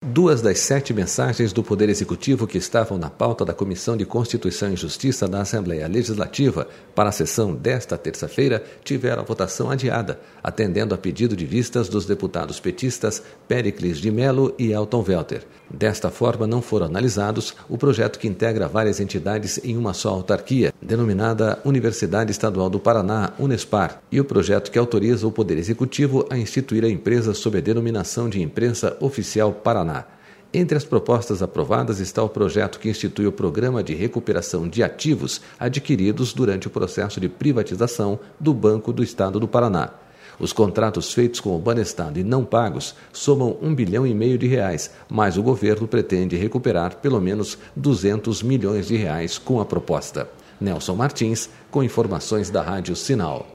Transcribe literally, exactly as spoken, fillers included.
Duas das sete mensagens do Poder Executivo que estavam na pauta da Comissão de Constituição e Justiça da Assembleia Legislativa para a sessão desta terça-feira tiveram a votação adiada, atendendo a pedido de vistas dos deputados petistas Péricles de Mello e Elton Welter. Desta forma, não foram analisados o projeto que integra várias entidades em uma só autarquia, denominada Universidade Estadual do Paraná, Unespar, e o projeto que autoriza o Poder Executivo a instituir a empresa sob a denominação de Imprensa Oficial Paraná. Entre as propostas aprovadas está o projeto que institui o Programa de Recuperação de Ativos adquiridos durante o processo de privatização do Banco do Estado do Paraná. Os contratos feitos com o Banestado e não pagos somam um bilhão e meio de reais, mas o governo pretende recuperar pelo menos duzentos milhões de reais com a proposta. Nelson Martins, com informações da Rádio Sinal.